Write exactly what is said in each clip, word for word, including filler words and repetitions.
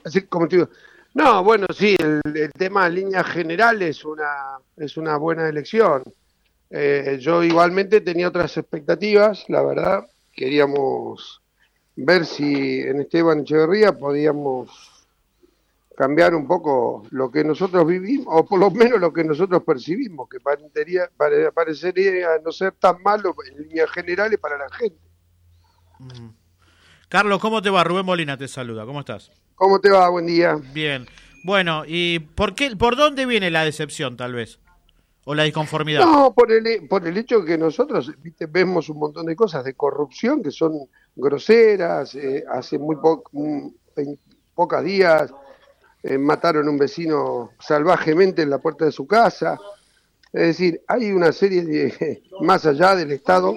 así como te digo. No, bueno, sí, el, el tema en líneas generales es una, es una buena elección. Eh, yo igualmente tenía otras expectativas, la verdad. Queríamos ver si en Esteban Echeverría podíamos cambiar un poco lo que nosotros vivimos, o por lo menos lo que nosotros percibimos, que parecería, pare- parecería no ser tan malo en líneas generales para la gente. Mm. Carlos, ¿cómo te va? Rubén Molina te saluda, ¿cómo estás? ¿Cómo te va? Buen día. Bien. Bueno, ¿y por qué, por dónde viene la decepción, tal vez? ¿O la disconformidad? No, por el, por el hecho que nosotros, viste, vemos un montón de cosas de corrupción que son groseras. Eh, hace muy po un, en pocos días eh, mataron a un vecino salvajemente en la puerta de su casa. Es decir, hay una serie de, más allá del Estado,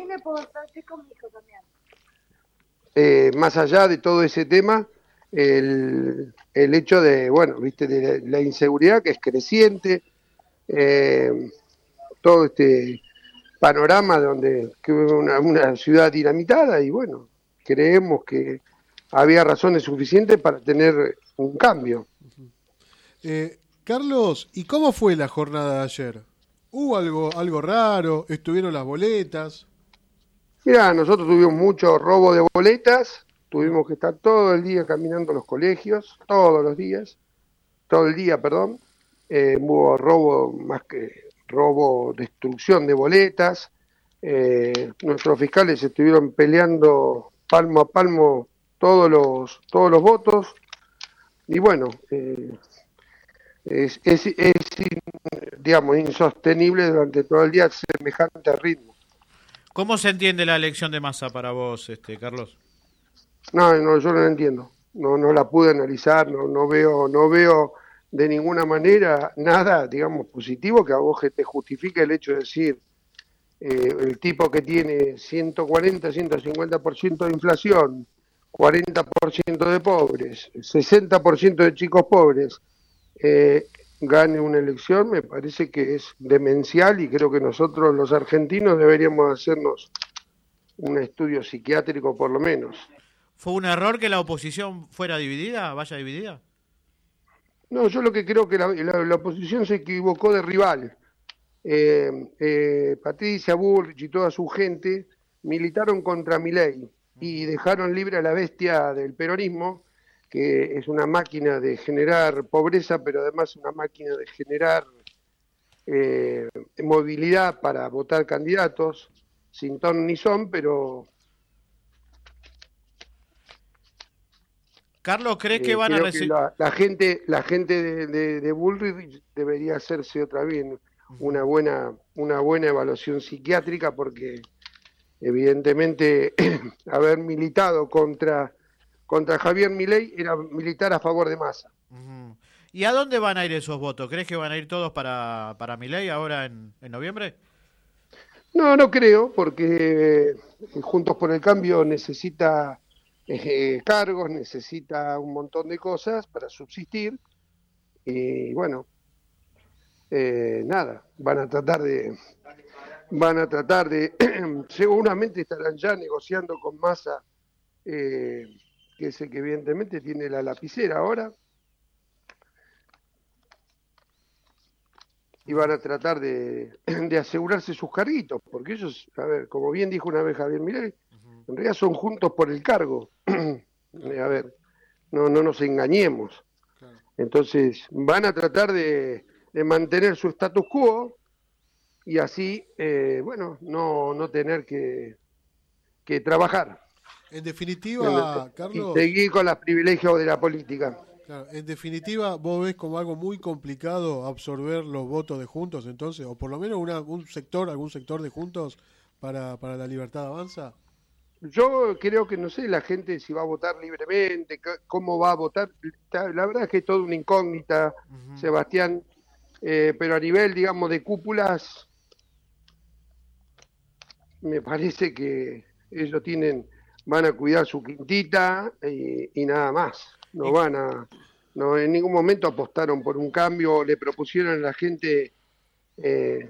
eh, más allá de todo ese tema, el, el hecho de, bueno, viste, de la, la inseguridad que es creciente, eh, todo este panorama donde que una, una ciudad dinamitada y bueno, creemos que había razones suficientes para tener un cambio. Eh, Carlos, ¿y cómo fue la jornada de ayer? ¿Hubo algo, algo raro? ¿Estuvieron las boletas? Mira, nosotros tuvimos mucho robo de boletas, tuvimos que estar todo el día caminando a los colegios, todos los días, todo el día, perdón. Eh, hubo robo, más que robo, destrucción de boletas. Eh, nuestros fiscales estuvieron peleando palmo a palmo todos los, todos los votos. Y bueno, eh, es, es, es, digamos, insostenible durante todo el día semejante ritmo. ¿Cómo se entiende la elección de Massa para vos, este, Carlos? No, no, yo no la entiendo. No, no la pude analizar, no, no veo, no veo de ninguna manera nada, digamos, positivo que a vos te justifique el hecho de decir eh, el tipo que tiene ciento cuarenta, ciento cincuenta por ciento de inflación, cuarenta por ciento de pobres, sesenta por ciento de chicos pobres, eh, gane una elección, me parece que es demencial y creo que nosotros los argentinos deberíamos hacernos un estudio psiquiátrico por lo menos. ¿Fue un error que la oposición fuera dividida, vaya dividida? No, yo lo que creo que la, la, la oposición se equivocó de rival. Eh, eh, Patricia Bullrich y toda su gente militaron contra Milei y dejaron libre a la bestia del peronismo, que es una máquina de generar pobreza, pero además una máquina de generar eh, movilidad para votar candidatos, sin ton ni son, pero Carlos, ¿crees que eh, van a creo que recibir? la, la gente, la gente de, de, de Bullrich debería hacerse otra vez una buena, una buena evaluación psiquiátrica, porque evidentemente haber militado contra, contra Javier Milei era militar a favor de Massa. Uh-huh. ¿Y a dónde van a ir esos votos? ¿Crees que van a ir todos para, para Milei ahora en, en noviembre? No, no creo, porque Juntos por el Cambio necesita eh, cargos, necesita un montón de cosas para subsistir y bueno, eh, nada, van a tratar de van a tratar de seguramente estarán ya negociando con Massa, eh, que es el que evidentemente tiene la lapicera ahora, y van a tratar de, de asegurarse sus carguitos, porque ellos, a ver, como bien dijo una vez Javier Milei, en realidad son Juntos por el cargo. A ver, no, no nos engañemos. Entonces, van a tratar de, de mantener su status quo y así, eh, bueno, no, no tener que, que trabajar. En definitiva, Y Carlos, seguir con los privilegios de la política. claro, en definitiva, vos ves como algo muy complicado absorber los votos de Juntos, entonces, o por lo menos una, un sector, algún sector de Juntos para, para la Libertad Avanza. Yo creo que, no sé, la gente si va a votar libremente, cómo va a votar, la verdad es que es toda una incógnita, uh-huh. Sebastián, eh, pero a nivel, digamos, de cúpulas, me parece que ellos tienen, van a cuidar su quintita y, y nada más, no van a, no en ningún momento apostaron por un cambio, le propusieron a la gente eh,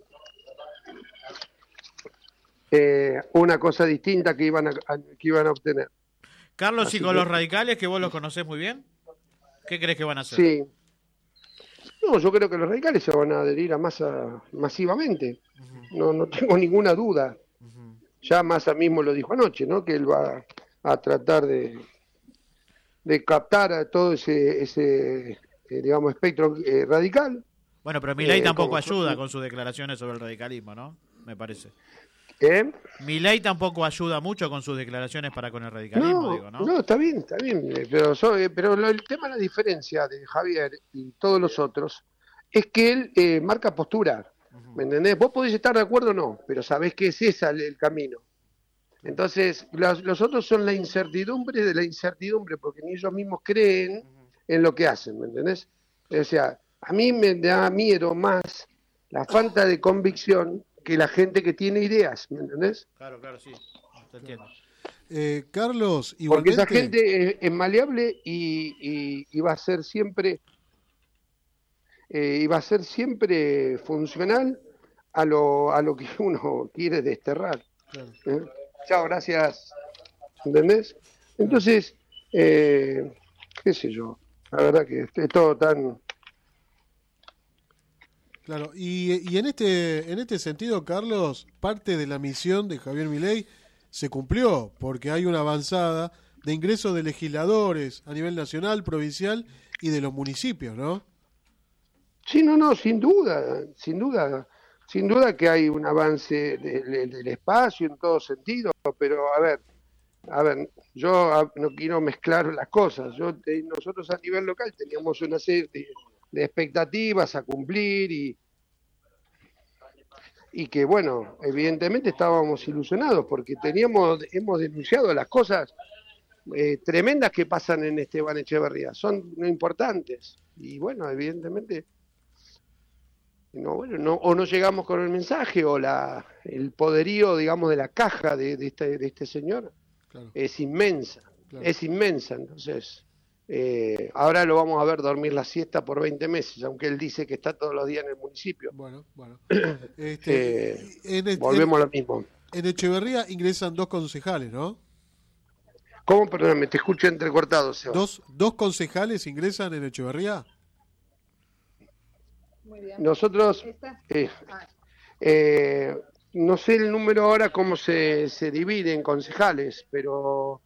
Eh, una cosa distinta que iban a, a, que iban a obtener. Carlos, Así ¿y con que, los radicales, que vos los conocés muy bien? ¿Qué crees que van a hacer? Sí. No, yo creo que los radicales se van a adherir a Massa masivamente. Uh-huh. No, no tengo ninguna duda. Uh-huh. Ya Massa mismo lo dijo anoche, ¿no? Que él va a tratar de, de captar a todo ese, ese eh, digamos, espectro eh, radical. Bueno, pero Milei eh, tampoco ayuda con sus declaraciones sobre el radicalismo, ¿no? Me parece. ¿Eh? Milei tampoco ayuda mucho con sus declaraciones para con el radicalismo, no, digo, ¿no? No, está bien, está bien. Pero, pero lo, el tema, la diferencia de Javier y todos los otros, es que él eh, marca postura. Uh-huh. ¿Me entendés? Vos podés estar de acuerdo o no, pero sabés que es ese el, el camino. Entonces, los, los otros son la incertidumbre de la incertidumbre, porque ni ellos mismos creen uh-huh. en lo que hacen, ¿me entendés? O sea, a mí me da miedo más la falta de convicción que la gente que tiene ideas, ¿me entendés? Claro, claro, sí, te entiendo. Eh, Carlos, igualmente... Porque esa gente es, es maleable y, y, y va a ser siempre eh, y va a ser siempre funcional a lo a lo que uno quiere desterrar. Claro. ¿Eh? Chao, gracias. ¿Entendés? Entonces, eh, qué sé yo, la verdad que es todo tan... Claro, y, y en este en este sentido, Carlos, parte de la misión de Javier Milei se cumplió, porque hay una avanzada de ingresos de legisladores a nivel nacional, provincial y de los municipios, ¿no? Sí, no, no, sin duda, sin duda, sin duda que hay un avance de, de, del espacio en todo sentido, pero a ver, a ver, yo no quiero mezclar las cosas. Yo nosotros a nivel local teníamos una serie de, de expectativas a cumplir y y que bueno, evidentemente estábamos ilusionados porque teníamos hemos denunciado las cosas eh, tremendas que pasan en Esteban Echeverría, son importantes y bueno, evidentemente no bueno no o no llegamos con el mensaje o la el poderío, digamos, de la caja de, de este de este señor claro. es inmensa, claro. es inmensa, entonces Eh, ahora lo vamos a ver dormir la siesta por veinte meses, aunque él dice que está todos los días en el municipio. Bueno, bueno. Este, eh, en el, volvemos en, a lo mismo. En Echeverría ingresan dos concejales, ¿no? ¿Cómo? Perdóname, te escucho entrecortado, Seba. ¿Dos, ¿Dos concejales ingresan en Echeverría? Muy bien. Nosotros, eh, eh, no sé el número ahora cómo se, se divide en concejales, pero...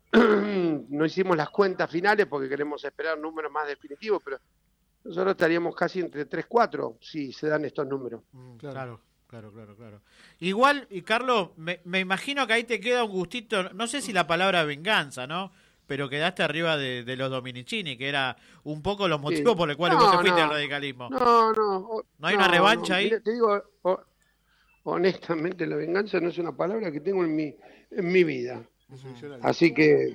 no hicimos las cuentas finales porque queremos esperar números más definitivos, pero nosotros estaríamos casi entre tres, cuatro si se dan estos números. Mm, claro, claro, claro, claro. Igual, y Carlos, me, me imagino que ahí te queda un gustito, no sé si la palabra venganza, ¿no? Pero quedaste arriba de, de los Dominicini, que era un poco los motivos sí. por los cuales no, vos te fuiste no, al radicalismo. No, no. ¿No hay no, una revancha no, ahí? Mira, te digo, honestamente, la venganza no es una palabra que tengo en mi, en mi vida. Así que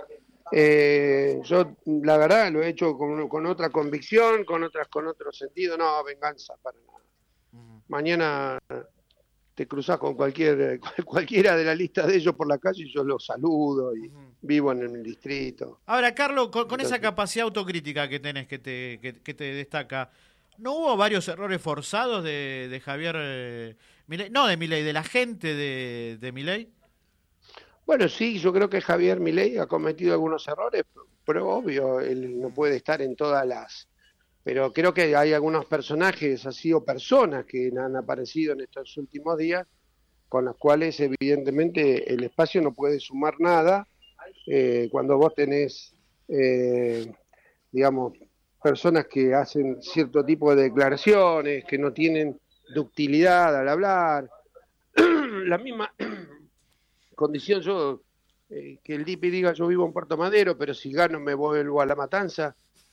eh, yo la verdad lo he hecho con, con otra convicción, con otras con otro sentido. No, venganza para nada. Uh-huh. Mañana te cruzás con cualquier cualquiera de la lista de ellos por la calle y yo los saludo y uh-huh. vivo en el distrito. Ahora, Carlos, con, con esa capacidad autocrítica que tenés, que te, que, que te destaca, ¿no hubo varios errores forzados de, de Javier eh, Milei? No de Milei, de la gente de, de Milei. Bueno, sí, yo creo que Javier Milei ha cometido algunos errores, pero obvio, él no puede estar en todas las... Pero creo que hay algunos personajes así o personas que han aparecido en estos últimos días con los cuales evidentemente el espacio no puede sumar nada eh, cuando vos tenés, eh, digamos, personas que hacen cierto tipo de declaraciones, que no tienen ductilidad al hablar. La misma... condición yo eh, que el D I P I diga yo vivo en Puerto Madero, pero si gano me vuelvo a La Matanza.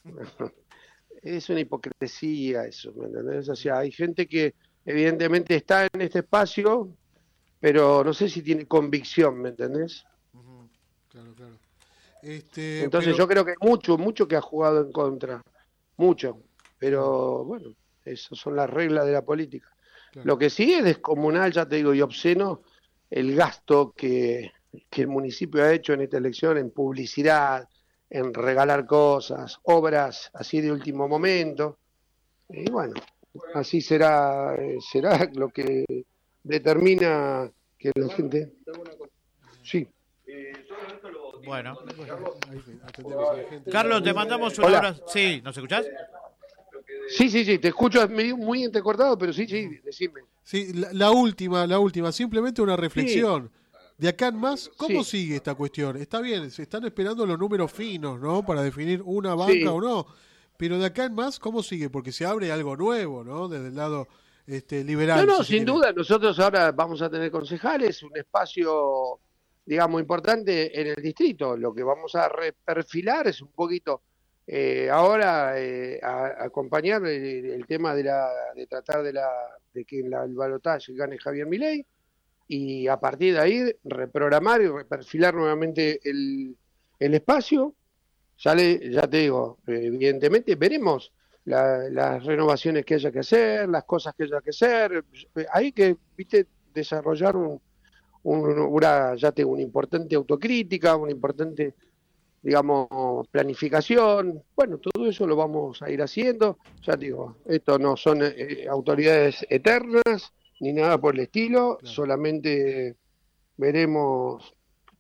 Es una hipocresía eso, ¿me entendés? O sea, hay gente que evidentemente está en este espacio, pero no sé si tiene convicción, ¿me entendés? Uh-huh. Claro, claro. Este, Entonces pero... yo creo que hay mucho, mucho que ha jugado en contra, mucho, pero bueno, esas son las reglas de la política. Claro. Lo que sí es descomunal, ya te digo, y obsceno, el gasto que, que el municipio ha hecho en esta elección en publicidad, en regalar cosas, obras así de último momento. Y bueno, así será será lo que determina que la gente... Sí. Eh, todo esto lo Bueno. Ahí atendemos a la gente. Carlos, te mandamos un Hola. abrazo. Sí, ¿nos escuchás? Sí, sí, sí, te escucho medio muy entrecortado, pero sí, sí, decime. Sí, la, la última, la última, simplemente una reflexión. De acá en más, ¿cómo Sí. sigue esta cuestión? Está bien, se están esperando los números finos, ¿no? Para definir una banca Sí. o no. Pero de acá en más, ¿cómo sigue? Porque se abre algo nuevo, ¿no? Desde el lado este, liberal. No, no, si se sin quiere. duda, nosotros ahora vamos a tener concejales, un espacio, digamos, importante en el distrito. Lo que vamos a reperfilar es un poquito, eh, ahora, eh, a, a acompañar el, el tema de la de tratar de la de que en la, el balotaje gane Javier Milei, y a partir de ahí reprogramar y reperfilar nuevamente el, el espacio. Ya, le, ya te digo, eh, evidentemente veremos la, las renovaciones que haya que hacer, las cosas que haya que hacer. Hay que, viste, desarrollar un, un, una, ya te digo, una importante autocrítica, una importante, digamos, planificación. Bueno, todo eso lo vamos a ir haciendo. Ya te digo, esto no son eh, autoridades eternas ni nada por el estilo, Claro. solamente veremos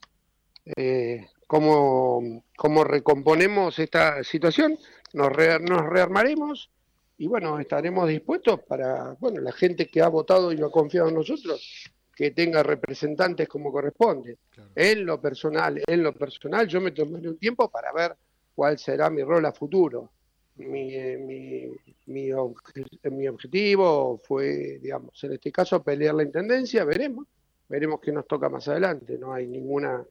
eh, cómo, cómo recomponemos esta situación, nos, re, nos rearmaremos y bueno, estaremos dispuestos para, bueno, la gente que ha votado y lo ha confiado en nosotros, que tenga representantes como corresponde. Claro. En lo personal, en lo personal, yo me tomaré un tiempo para ver cuál será mi rol a futuro. Mi, eh, mi, mi, obje, mi objetivo fue, digamos, en este caso pelear la intendencia, veremos, veremos qué nos toca más adelante, no hay ninguna,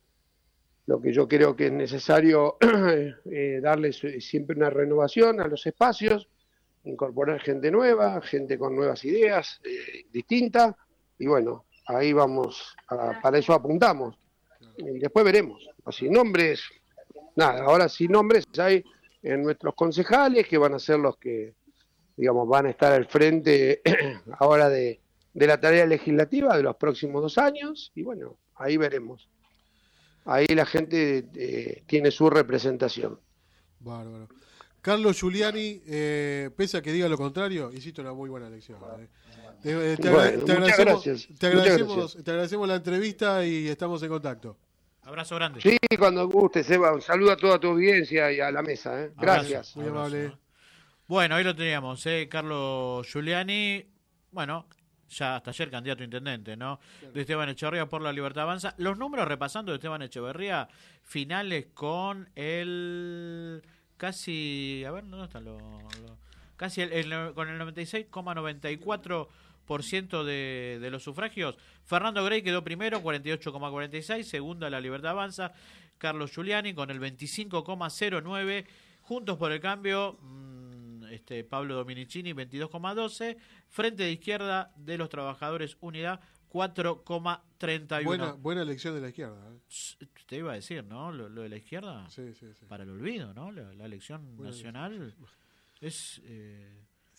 lo que yo creo que es necesario eh, darle siempre una renovación a los espacios, incorporar gente nueva, gente con nuevas ideas, eh, distintas, y bueno, ahí vamos, a, para eso apuntamos, y después veremos, sin nombres, nada, ahora sin nombres hay en nuestros concejales que van a ser los que, digamos, van a estar al frente ahora de, de la tarea legislativa de los próximos dos años, y bueno, ahí veremos. Ahí la gente eh, tiene su representación. Bárbaro. Carlos Giuliani, eh, pese a que diga lo contrario, hiciste una muy buena elección. Eh. Te, te, Bueno, te muchas agradecemos, gracias. te, Muchas agradecemos, gracias. te agradecemos la entrevista y estamos en contacto. Abrazo grande. Sí, cuando guste, Seba. Un saludo a toda tu audiencia y a la mesa. ¿eh? Gracias. Muy Abrazo, amable. ¿eh? Bueno, ahí lo teníamos, ¿eh? Carlos Giuliani, bueno, ya hasta ayer candidato a intendente, ¿no? De Esteban Echeverría por la Libertad Avanza. Los números repasando de Esteban Echeverría, finales con el casi, a ver, ¿dónde están los? los casi el, el, con el noventa y seis coma noventa y cuatro por ciento de, de los sufragios. Fernando Grey quedó primero, cuarenta y ocho coma cuarenta y seis, segunda la Libertad Avanza. Carlos Giuliani con el veinticinco coma cero nueve, Juntos por el Cambio, este Pablo Dominicini veintidós coma doce, Frente de Izquierda de los Trabajadores Unidad cuatro coma treinta y uno. Buena, buena elección de la izquierda. ¿eh? Te iba a decir, ¿no? Lo, lo de la izquierda, sí, sí, sí. para el olvido, ¿no? La, la elección buena nacional elección. es... Eh,